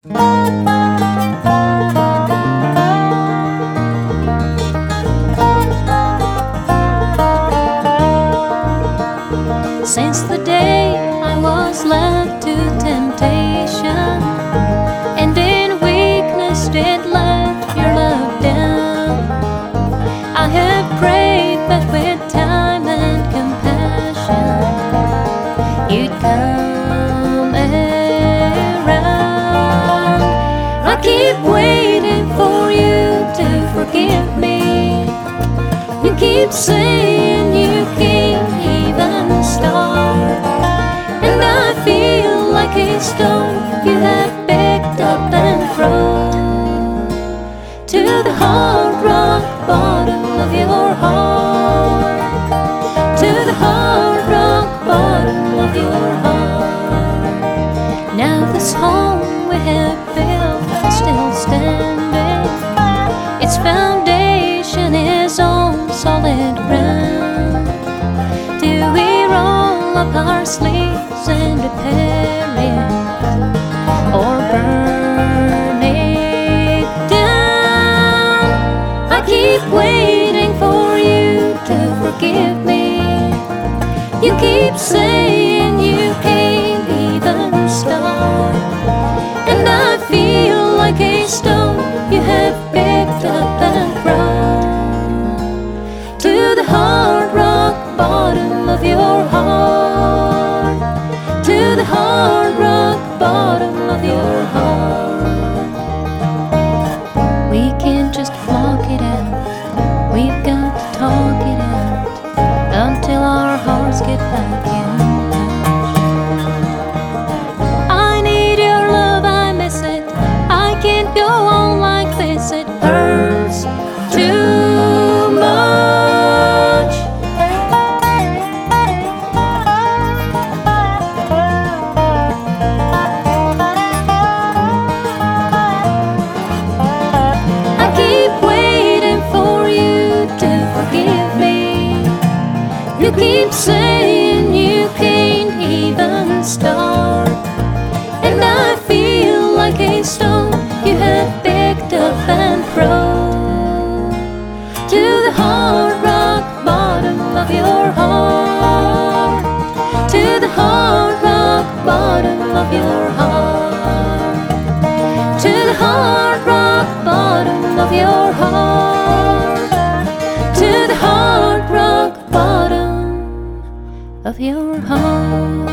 Since the day I was left to temptation, and in weakness did let your love down, I have prayed that with time and compassion you'd come around. I keep waiting for you to forgive me. You keep saying you can't even start, and I feel like a stone you have picked up and thrown to the hard rock bottom of your heart, to the hard rock bottom of your heart. Now this home we have built is still standing. Its foundation is on solid ground. Do we roll up our sleeves and repair it, or burn it down? I keep waiting for you to forgive me. You keep saying you can't even start, and I feel like a stone you have picked up and thrown to the hard rock bottom of your heart, to the hard rock bottom of your heart. We can't just walk it out, we've got to talk it out until our hearts get back in touch. I need your love, I miss it, I can't go on like this, it hurts too much. I keep waiting for you to forgive me. You keep saying you can't even start, and I feel like a stone you have picked up and thrown to the hard rock bottom of your heart, to the hard rock bottom of your heart, to the hard rock bottom of your heart, to the hard rock bottom of your heart.